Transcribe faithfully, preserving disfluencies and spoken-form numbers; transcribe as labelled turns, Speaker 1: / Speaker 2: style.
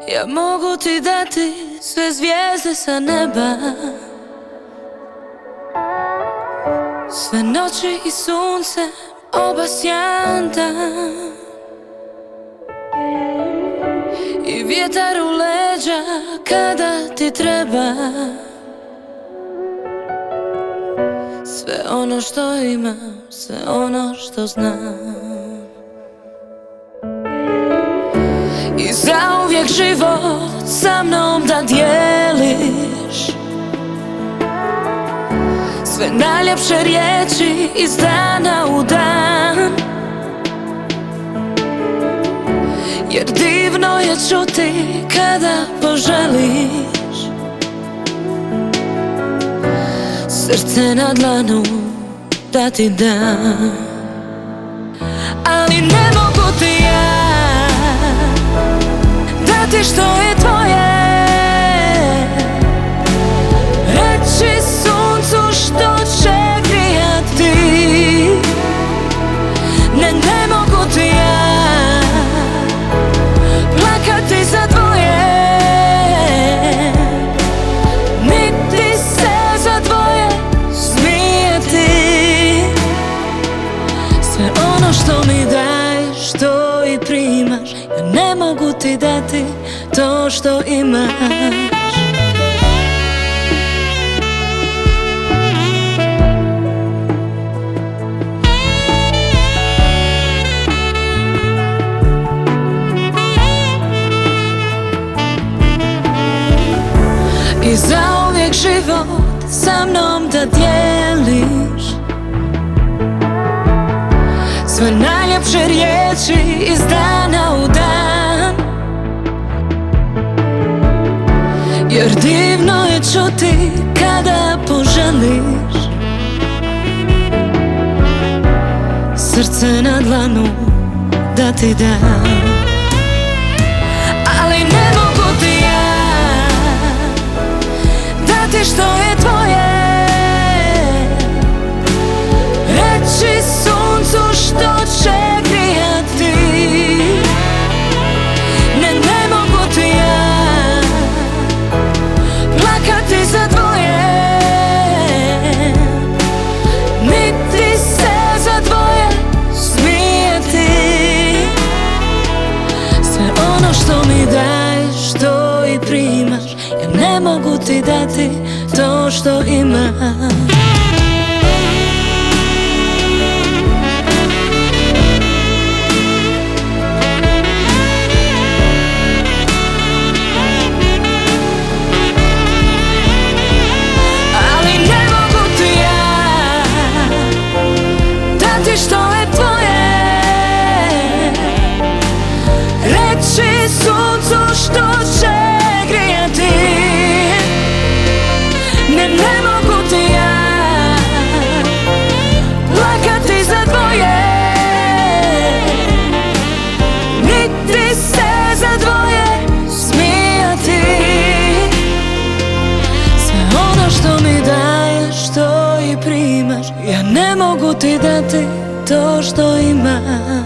Speaker 1: Ja mogu ti dati sve zvijezde sa neba, sve noći i sunce, obasjan dan, i vjetar u leđa kada ti treba. Sve ono što imam, sve ono što znam, i zauvijek život sa mnom da dijeliš. Sve najljepše riječi iz dana u dan, jer divno je čuti kada poželiš. Srce na dlanu da ti dam, ali ne mogu ti ja dati što je tvoje. Reći suncu što će grijati. Ne, ne mogu ti ja plakati za dvoje, niti se za dvoje smijeti. Sve ono što mi daješ, to i primaš. Ja ne mogu ti dati to što imaš. I zauvijek život sa mnom da dijeliš. Sve najljepše riječi iz dana u dan, jer divno je čuti kada poželiš. Srce na dlanu da ti dam, ali ne mogu ti ja dati što je tvoje. Reći suncu što će grijati. Ne, ne mogu ti ja plakati za dvoje, niti se za dvoje smijeti. Sve ono što mi daješ, to i primaš. Ja ne mogu ti dati to što imaš. Što je tvoje, reći suncu što će grijati. Ne, ne mogu ti ja plakati za dvoje, niti se za dvoje smijati. Sve ono što mi daješ, to i primaš. Ja ne mogu ti dati to što imaš.